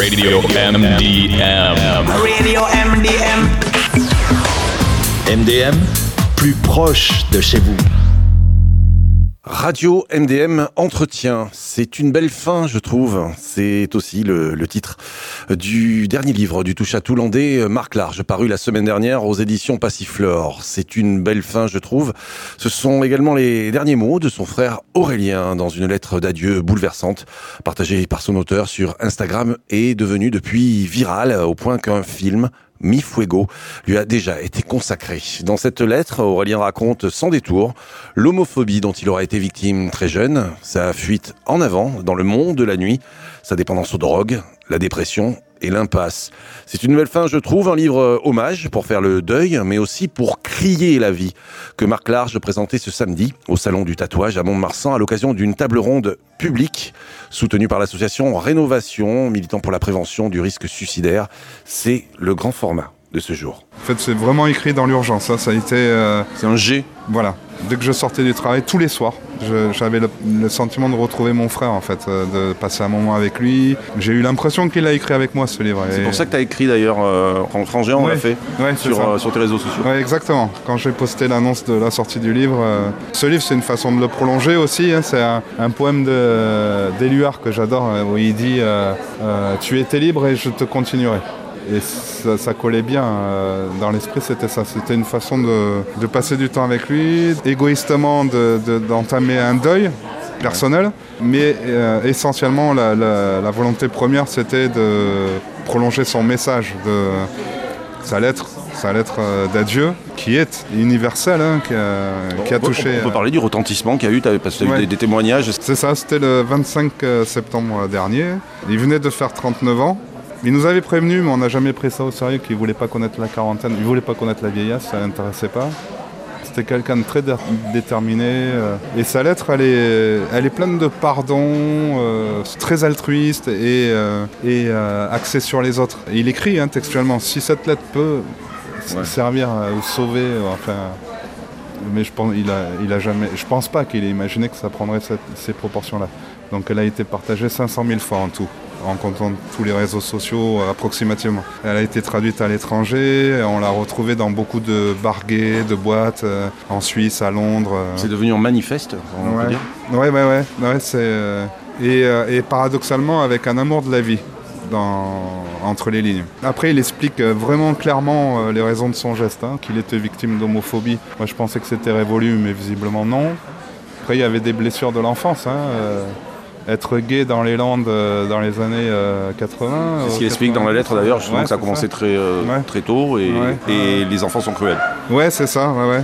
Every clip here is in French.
Radio MDM. Radio MDM. MDM, plus proche de chez vous. Radio MDM Entretien, c'est une belle fin je trouve, c'est aussi le titre du dernier livre du touche-à-tout-landais Marc Large, paru la semaine dernière aux éditions Passiflore. C'est une belle fin je trouve, ce sont également les derniers mots de son frère Aurélien dans une lettre d'adieu bouleversante, partagée par son auteur sur Instagram et devenue depuis virale au point qu'un film Mi Fuego lui a déjà été consacré. Dans cette lettre, Aurélien raconte sans détour l'homophobie dont il aura été victime très jeune, sa fuite en avant dans le monde de la nuit, sa dépendance aux drogues, la dépression et l'impasse. C'est une belle fin, je trouve, un livre hommage pour faire le deuil, mais aussi pour crier la vie, que Marc Large présentait ce samedi au Salon du Tatouage à Mont-de-Marsan à l'occasion d'une table ronde publique soutenue par l'association Rénovation, militant pour la prévention du risque suicidaire. C'est le grand format de ce jour. En fait, c'est vraiment écrit dans l'urgence. Ça a été... C'est un G. Voilà. Dès que je sortais du travail, tous les soirs, j'avais le sentiment de retrouver mon frère, en fait, de passer un moment avec lui. J'ai eu l'impression qu'il a écrit avec moi, ce livre. C'est pour ça que tu as écrit, d'ailleurs, en Frangéant, on l'a fait, sur tes réseaux sociaux. Oui, exactement. Quand j'ai posté l'annonce de la sortie du livre, ce livre, c'est une façon de le prolonger aussi. Hein. C'est un poème d'Éluard que j'adore, où il dit « Tu étais libre et je te continuerai ». Et ça collait bien dans l'esprit, c'était ça. C'était une façon de passer du temps avec lui, égoïstement d'entamer un deuil personnel, mais essentiellement la volonté première, c'était de prolonger son message, de sa lettre d'adieu, qui est universelle, hein, qui a touché... On peut parler du retentissement qu'il y a eu, parce que tu as eu des témoignages. C'est ça, c'était le 25 septembre dernier. Il venait de faire 39 ans. Il nous avait prévenu, mais on n'a jamais pris ça au sérieux, qu'il ne voulait pas connaître la quarantaine, il ne voulait pas connaître la vieillesse, ça ne l'intéressait pas. C'était quelqu'un de très déterminé. Et sa lettre, elle est pleine de pardon, très altruiste et axée sur les autres. Et il écrit textuellement, si cette lettre peut servir à vous sauver, enfin... Mais je pense pas qu'il ait imaginé que ça prendrait ces proportions-là. Donc elle a été partagée 500 000 fois en tout, en comptant tous les réseaux sociaux approximativement. Elle a été traduite à l'étranger, on l'a retrouvée dans beaucoup de bars gays, de boîtes, en Suisse, à Londres. C'est devenu un manifeste, on peut dire. Ouais, et paradoxalement avec un amour de la vie entre les lignes. Après, il explique vraiment clairement les raisons de son geste, qu'il était victime d'homophobie. Moi, je pensais que c'était révolu, mais visiblement non. Après, il y avait des blessures de l'enfance. Être gay dans les Landes dans les années 80. C'est ce qu'il explique dans la lettre d'ailleurs, justement que ça a commencé très tôt et les enfants sont cruels. Ouais, c'est ça, ouais.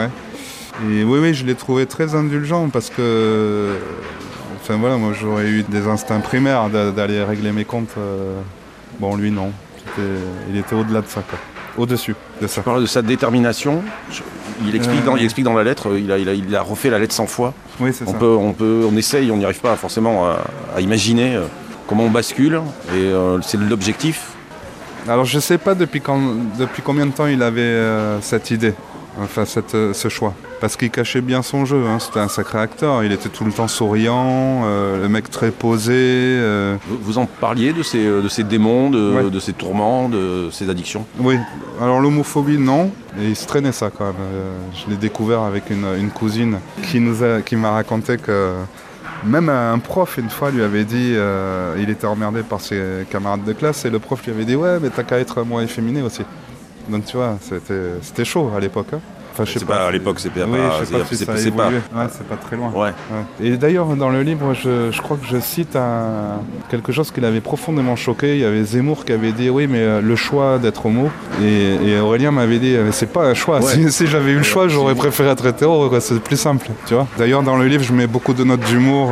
Et oui, je l'ai trouvé très indulgent parce que... Enfin voilà, moi j'aurais eu des instincts primaires d'aller régler mes comptes. Bon, lui non. Il était au-delà de ça, quoi. Au-dessus de ça. Tu parles de sa détermination. Il explique dans la lettre, il a refait la lettre 100 fois. Oui, c'est ça. On essaye, on n'y arrive pas forcément à imaginer comment on bascule. Et c'est l'objectif. Alors je sais pas depuis combien de temps il avait cette idée. Enfin, ce choix. Parce qu'il cachait bien son jeu, c'était un sacré acteur. Il était tout le temps souriant, le mec très posé. Vous en parliez de ces démons, de ces tourments, de ces addictions ? Oui. Alors l'homophobie, non. Et il se traînait ça quand même. Je l'ai découvert avec une cousine qui m'a raconté que même un prof, une fois, lui avait dit... il était emmerdé par ses camarades de classe et le prof lui avait dit « Ouais, mais t'as qu'à être moins efféminé aussi ». Donc tu vois, c'était chaud à l'époque. Enfin, je sais pas, à l'époque, c'est pas... Oui, je sais pas si ça a évolué. Ouais, c'est pas très loin. Ouais. Et d'ailleurs, dans le livre, je crois que je cite quelque chose qui l'avait profondément choqué. Il y avait Zemmour qui avait dit, oui, mais le choix d'être homo. Et Aurélien m'avait dit, c'est pas un choix. Ouais. Si j'avais eu le choix, j'aurais préféré être hétéro, quoi. C'est plus simple, tu vois. D'ailleurs, dans le livre, je mets beaucoup de notes d'humour.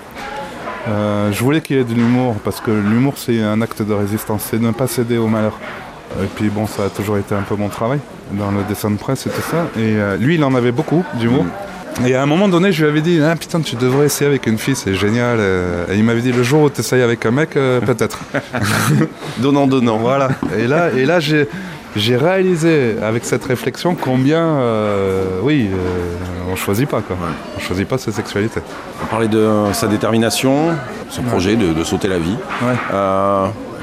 Je voulais qu'il y ait de l'humour, parce que l'humour, c'est un acte de résistance. C'est ne pas céder au malheur. Et puis bon, ça a toujours été un peu mon travail dans le dessin de presse et tout ça. Et lui, il en avait beaucoup d'humour. Et à un moment donné, je lui avais dit, putain, tu devrais essayer avec une fille, c'est génial. Et il m'avait dit, le jour où tu essayes avec un mec, peut-être. Donnant. Voilà. Et là, j'ai réalisé avec cette réflexion combien, on choisit pas, quoi. On choisit pas sa sexualité. On parlait de sa détermination, son projet de sauter la vie. Ouais.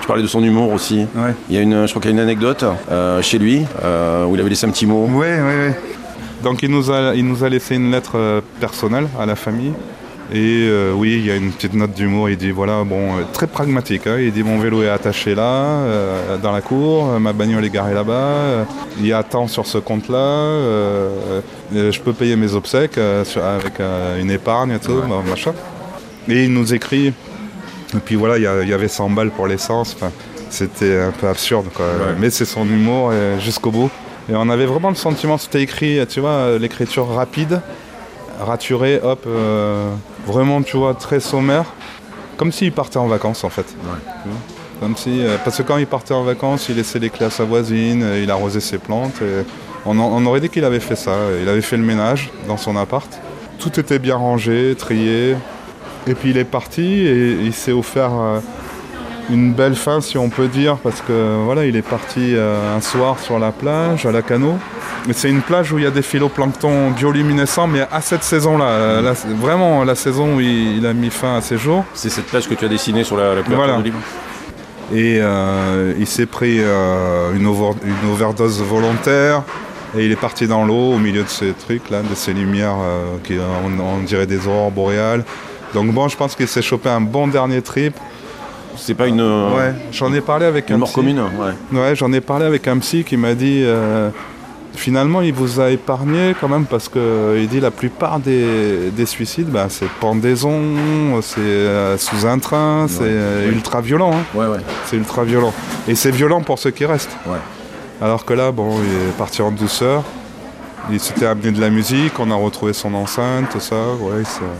Tu parlais de son humour aussi. Ouais. Il y a je crois qu'il y a une anecdote chez lui où il avait laissé un petit mot. Oui. Donc il nous a laissé une lettre personnelle à la famille. Et oui, il y a une petite note d'humour. Il dit voilà, très pragmatique. Hein. Il dit mon vélo est attaché là, dans la cour, ma bagnole est garée là-bas. Il y a tant sur ce compte-là. Je peux payer mes obsèques avec une épargne et tout, machin. Et il nous écrit. Et puis voilà, il y avait 100 balles pour l'essence. Enfin, c'était un peu absurde, quoi. Ouais. Mais c'est son humour jusqu'au bout. Et on avait vraiment le sentiment, c'était écrit, tu vois, l'écriture rapide, raturée, hop, vraiment, tu vois, très sommaire. Comme s'il partait en vacances, en fait. Ouais. Comme si, parce que quand il partait en vacances, il laissait les clés à sa voisine, il arrosait ses plantes. Et on aurait dit qu'il avait fait ça. Il avait fait le ménage dans son appart. Tout était bien rangé, trié. Et puis il est parti et il s'est offert une belle fin, si on peut dire, parce que voilà, il est parti un soir sur la plage, à la Cano. Et c'est une plage où il y a des phytoplanctons bioluminescents, mais à cette saison-là, vraiment la saison où il a mis fin à ses jours. C'est cette plage que tu as dessinée sur la couverture du livre. Et il s'est pris une overdose volontaire. Et il est parti dans l'eau, au milieu de ces trucs-là, de ces lumières qui on dirait des aurores boréales. Donc je pense qu'il s'est chopé un bon dernier trip. C'est pas une... Ouais, j'en ai parlé avec un psy. Une mort commune, ouais, j'en ai parlé avec un psy qui m'a dit... finalement, il vous a épargné quand même parce qu'il dit la plupart des suicides, c'est pendaison, c'est sous un train, c'est ultra violent. Hein. Ouais. C'est ultra violent. Et c'est violent pour ceux qui restent. Ouais. Alors que là, il est parti en douceur. Il s'était amené de la musique, on a retrouvé son enceinte, tout ça. Ouais,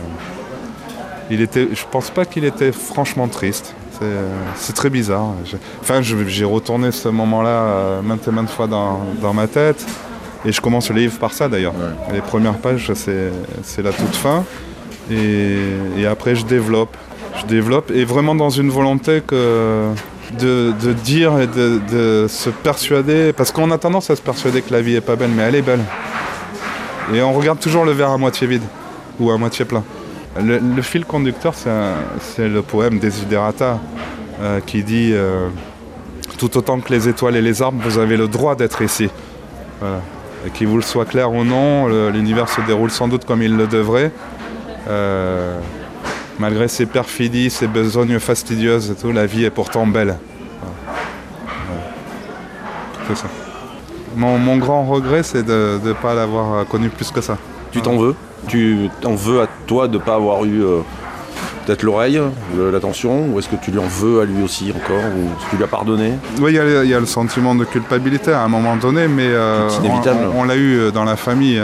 je pense pas qu'il était franchement triste. C'est très bizarre. J'ai retourné ce moment-là maintes et maintes fois dans ma tête. Et je commence le livre par ça d'ailleurs. Ouais. Les premières pages, c'est la toute fin. Et après, je développe. Et vraiment dans une volonté de dire et de se persuader. Parce qu'on a tendance à se persuader que la vie est pas belle, mais elle est belle. Et on regarde toujours le verre à moitié vide ou à moitié plein. Le fil conducteur, c'est le poème Desiderata qui dit tout autant que les étoiles et les arbres, vous avez le droit d'être ici. Voilà. Et qu'il vous le soit clair ou non, l'univers se déroule sans doute comme il le devrait. Malgré ses perfidies, ses besognes fastidieuses et tout, la vie est pourtant belle. Voilà. C'est ça. Mon grand regret, c'est de ne pas l'avoir connu plus que ça. Tu t'en veux ? Tu t'en veux à toi de ne pas avoir eu peut-être l'oreille, l'attention, ou est-ce que tu lui en veux à lui aussi encore, ou est-ce que tu lui as pardonné ? Oui, il y a le sentiment de culpabilité à un moment donné, mais c'est inévitable. On l'a eu dans la famille.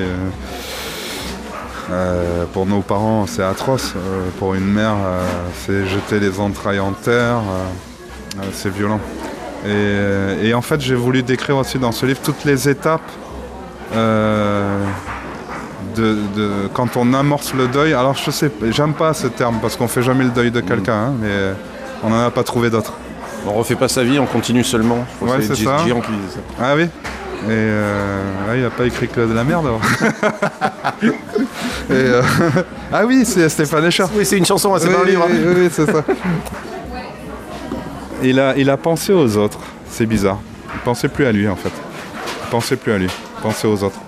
Pour nos parents, c'est atroce. Pour une mère, c'est jeter les entrailles en terre. C'est violent. Et en fait, j'ai voulu décrire aussi dans ce livre toutes les étapes quand on amorce le deuil. Alors je sais, j'aime pas ce terme parce qu'on fait jamais le deuil de quelqu'un, mais on n'en a pas trouvé d'autres. On refait pas sa vie, on continue seulement. Ouais, c'est ça. Qui disait ça. Ah oui. Et il n'a pas écrit que de la merde. Ah oui, c'est Stéphane Escher. Oui, c'est une chanson, c'est pas un livre. Oui, c'est ça. Il a pensé aux autres. C'est bizarre. Il pensait plus à lui en fait. Il pensait plus à lui. Il pensait aux autres.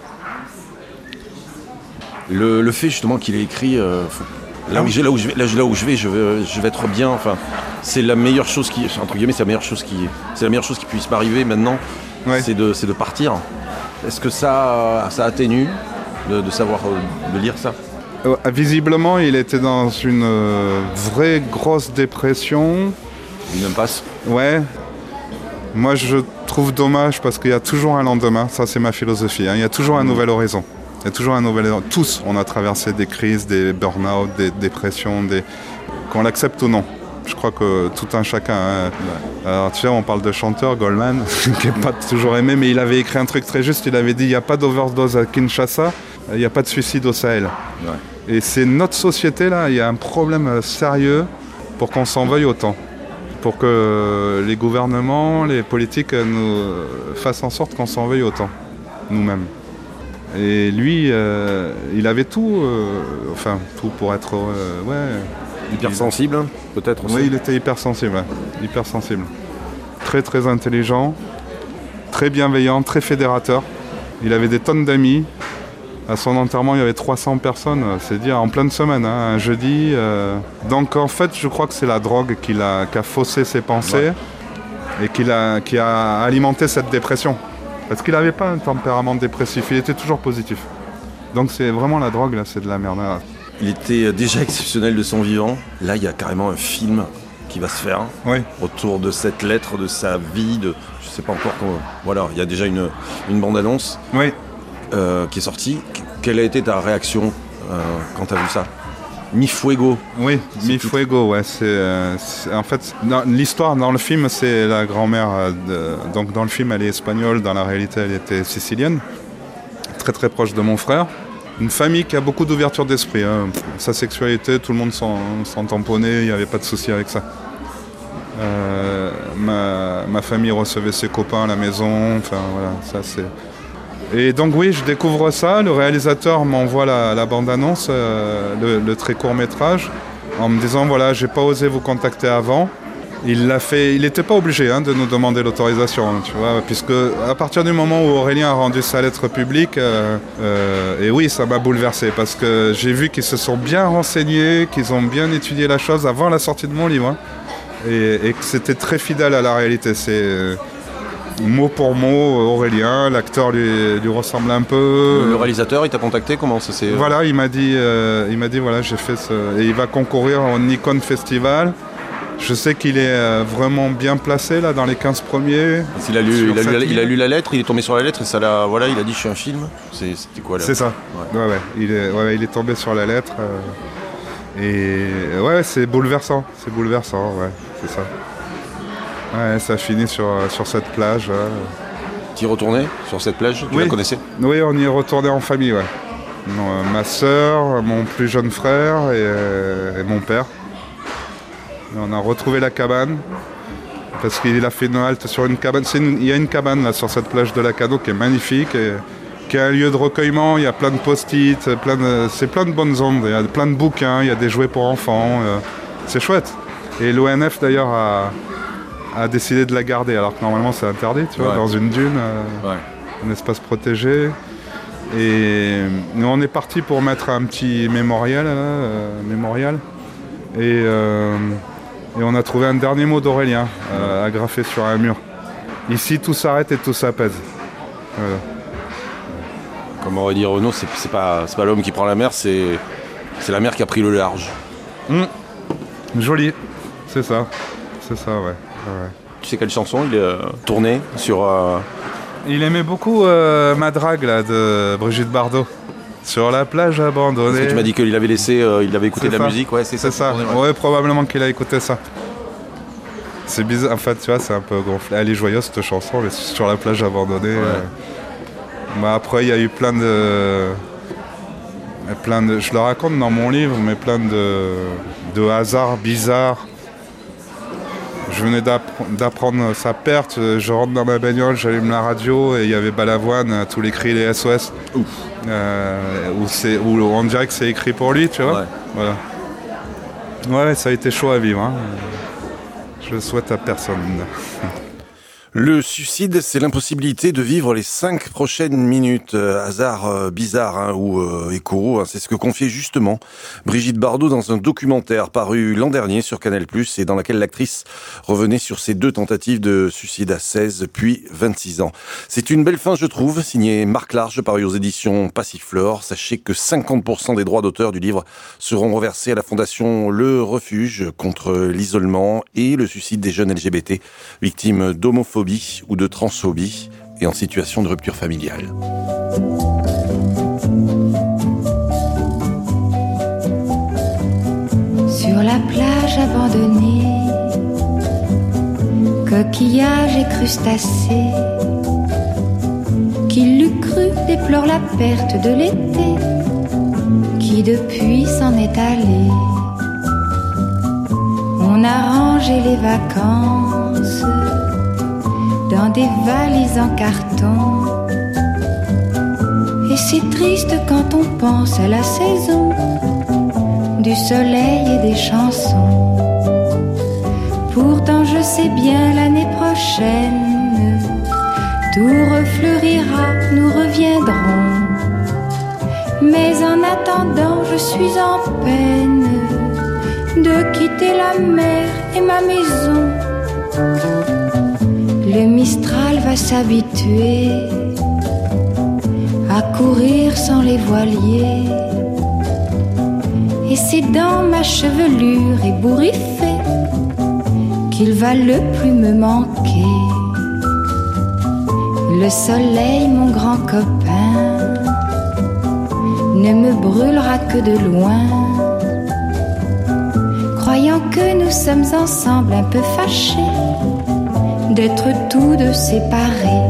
Le fait justement qu'il ait écrit là où je vais, je vais être bien. Enfin, c'est la meilleure chose entre guillemets, c'est la meilleure chose qui puisse m'arriver maintenant. Ouais. C'est de partir. Est-ce que ça atténue de savoir de lire ça ? Visiblement, il était dans une vraie grosse dépression. Une impasse. Ouais. Moi, je trouve dommage parce qu'il y a toujours un lendemain. Ça, c'est ma philosophie. Hein. Il y a toujours un nouvel horizon. Il y a toujours un nouvel horizon. Tous, on a traversé des crises, des burn-out, des dépressions, qu'on l'accepte ou non. Je crois que tout un chacun. Hein. Ouais. Alors, tu sais, on parle de chanteur, Goldman, qui n'est pas toujours aimé, mais il avait écrit un truc très juste. Il avait dit il n'y a pas d'overdose à Kinshasa, il n'y a pas de suicide au Sahel. Ouais. Et c'est notre société, là, il y a un problème sérieux pour qu'on s'en veuille autant. Pour que les gouvernements, les politiques nous fassent en sorte qu'on s'en veuille autant, nous-mêmes. Et lui, il avait tout pour être heureux. Ouais. Hypersensible, peut-être aussi. Oui, il était hypersensible, ouais. Hypersensible. Très très intelligent, très bienveillant, très fédérateur. Il avait des tonnes d'amis. À son enterrement, il y avait 300 personnes, c'est dire, en pleine semaine, un jeudi. Donc en fait, je crois que c'est la drogue qui a faussé ses pensées et qui a alimenté cette dépression. Parce qu'il n'avait pas un tempérament dépressif, il était toujours positif. Donc c'est vraiment la drogue, là, c'est de la merde. Il était déjà exceptionnel de son vivant. Là, il y a carrément un film qui va se faire autour de cette lettre, de sa vie, je sais pas encore comment. Voilà, il y a déjà une bande-annonce qui est sortie. Quelle a été ta réaction quand tu as vu ça? Mi Fuego. Oui, Mi Fuego, ouais. En fait, l'histoire dans le film, c'est la grand-mère. Donc dans le film, elle est espagnole, dans la réalité, elle était sicilienne. Très très proche de mon frère. Une famille qui a beaucoup d'ouverture d'esprit. Sa sexualité, tout le monde s'en tamponnait, il n'y avait pas de souci avec ça. Ma famille recevait ses copains à la maison, enfin voilà, ça c'est... Et donc oui, je découvre ça, le réalisateur m'envoie la bande-annonce, le très court métrage, en me disant voilà, j'ai pas osé vous contacter avant. Il l'a fait, il n'était pas obligé de nous demander l'autorisation, tu vois, puisque à partir du moment où Aurélien a rendu sa lettre publique, et oui, ça m'a bouleversé, parce que j'ai vu qu'ils se sont bien renseignés, qu'ils ont bien étudié la chose avant la sortie de mon livre, et que c'était très fidèle à la réalité. C'est mot pour mot, Aurélien, l'acteur lui ressemble un peu. Le réalisateur, il t'a contacté, comment ça s'est... Voilà, il m'a dit voilà, j'ai fait et il va concourir au Nikon Festival. Je sais qu'il est vraiment bien placé là dans les 15 premiers. Il a lu la lettre, il est tombé sur la lettre et ça l'a, voilà, il a dit je suis un film. C'était quoi là? C'est ça. Ouais. Il est tombé sur la lettre et ouais, c'est bouleversant, ouais, c'est ça. Ouais, ça finit sur cette plage. Tu y retournais sur cette plage? Tu la connaissais? Oui, on y est retourné en famille, ouais. Ma sœur, mon plus jeune frère et mon père. On a retrouvé la cabane parce qu'il a fait une halte sur une cabane. Il y a une cabane là sur cette plage de Lacano qui est magnifique, et qui est un lieu de recueillement. Il y a plein de post-it, c'est plein de bonnes ondes. Il y a plein de bouquins, il y a des jouets pour enfants. C'est chouette. Et l'ONF d'ailleurs a décidé de la garder, alors que normalement c'est interdit, tu vois, dans une dune, un espace protégé. Et nous on est parti pour mettre un petit mémorial. Et on a trouvé un dernier mot d'Aurélien agrafé sur un mur. Ici, tout s'arrête et tout s'apaise. Voilà. Comme aurait dit Renaud, c'est pas l'homme qui prend la mer, c'est la mer qui a pris le large. Joli, c'est ça, ouais. Tu sais quelle chanson il est tourné sur... Il aimait beaucoup Ma Drague là, de Brigitte Bardot. Sur la plage abandonnée. Parce que tu m'as dit qu'il avait laissé, il avait écouté de la musique, ouais, c'est ça. Ouais, probablement qu'il a écouté ça. C'est bizarre, en fait, tu vois, c'est un peu gonflé. Elle est joyeuse cette chanson, mais sur la plage abandonnée. Après, il y a eu plein de. Je le raconte dans mon livre, mais plein de hasards bizarres. Je venais d'apprendre sa perte, je rentre dans ma bagnole, j'allume la radio et il y avait Balavoine, tous les cris, les SOS. Où on dirait que c'est écrit pour lui, tu vois. Voilà. Ouais, ça a été chaud à vivre. Je le souhaite à personne. Le suicide, c'est l'impossibilité de vivre les 5 prochaines minutes. Hasard bizarre ou écho, c'est ce que confiait justement Brigitte Bardot dans un documentaire paru l'an dernier sur Canal+, et dans laquelle l'actrice revenait sur ses 2 tentatives de suicide à 16 puis 26 ans. C'est une belle fin, je trouve, signée Marc Large, paru aux éditions Passiflore. Sachez que 50% des droits d'auteur du livre seront reversés à la fondation Le Refuge contre l'isolement et le suicide des jeunes LGBT victimes d'homophobie ou de transphobie et en situation de rupture familiale. Sur la plage abandonnée, coquillages et crustacés, qui l'eût cru déplore la perte de l'été, qui depuis s'en est allé. On a rangé les vacances dans des valises en carton, et c'est triste quand on pense à la saison du soleil et des chansons. Pourtant je sais bien l'année prochaine, tout refleurira, nous reviendrons. Mais en attendant, je suis en peine de quitter la mer et ma maison. Le Mistral va s'habituer à courir sans les voiliers, et c'est dans ma chevelure ébouriffée qu'il va le plus me manquer. Le soleil, mon grand copain, ne me brûlera que de loin, croyant que nous sommes ensemble un peu fâchés d'être tous deux séparés.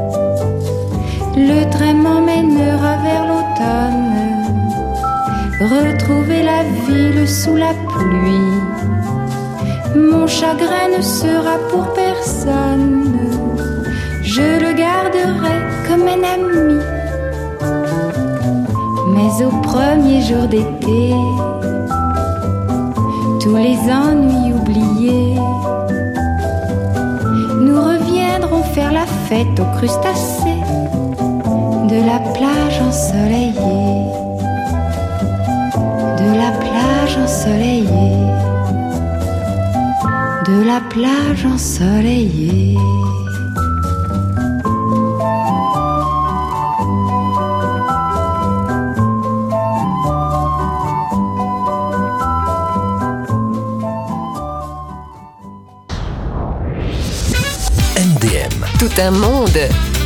Le train m'emmènera vers l'automne, retrouver la ville sous la pluie. Mon chagrin ne sera pour personne, je le garderai comme un ami. Mais au premier jour d'été, tous les ennuis oubliés, nous reviendrons faire la fête aux crustacés de la plage ensoleillée, de la plage ensoleillée, de la plage ensoleillée. MDM. Tout un monde.